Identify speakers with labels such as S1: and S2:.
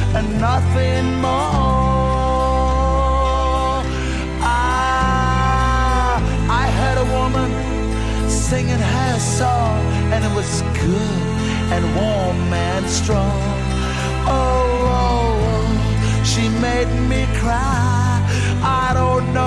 S1: and nothing more. I heard a woman singing her song, and it was good and warm and strong. Oh, she made me cry. I don't